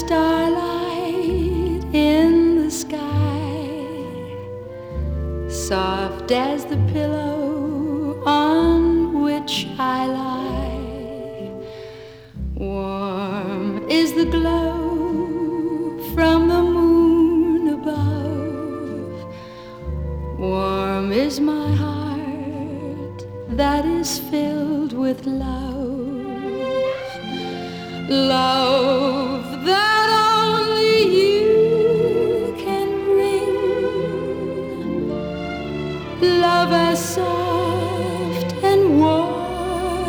starlight in the sky, soft as the pillow on which I lie. Warm is the glow from the moon above. Warm is my heart that is filled with love. Love